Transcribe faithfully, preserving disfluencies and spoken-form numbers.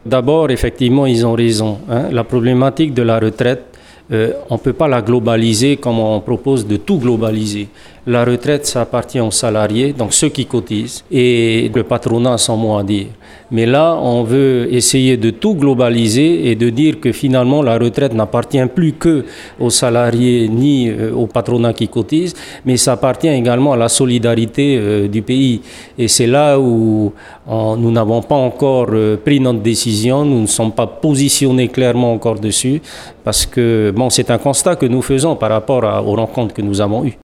D'abord, effectivement, ils ont raison, hein. La problématique de la retraite, euh, on ne peut pas la globaliser comme on propose de tout globaliser. La retraite, ça appartient aux salariés, donc ceux qui cotisent, et le patronat sans mot à dire. Mais là, on veut essayer de tout globaliser et de dire que finalement, la retraite n'appartient plus que aux salariés ni euh, au patronat qui cotise, mais ça appartient également à la solidarité euh, du pays. Et c'est là où on, nous n'avons pas encore euh, pris notre décision, nous ne sommes pas positionnés clairement encore dessus, parce que bon, c'est un constat que nous faisons par rapport à, aux rencontres que nous avons eues.